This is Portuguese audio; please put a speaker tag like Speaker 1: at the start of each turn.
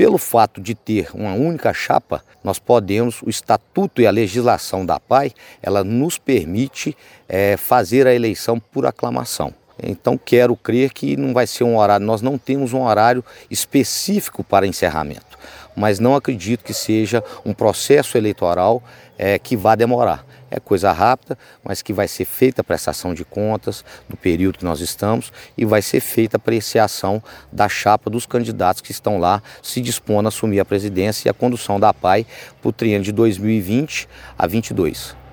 Speaker 1: pelo fato de ter uma única chapa, nós podemos, o estatuto e a legislação da APAI, ela nos permite fazer a eleição por aclamação. Então quero crer que não vai ser um horário, nós não temos um horário específico para encerramento, mas não acredito que seja um processo eleitoral que vá demorar. É coisa rápida, mas que vai ser feita a prestação de contas do período que nós estamos e vai ser feita a apreciação da chapa dos candidatos que estão lá se dispondo a assumir a presidência e a condução da APAI para o triênio de 2020 a 2022.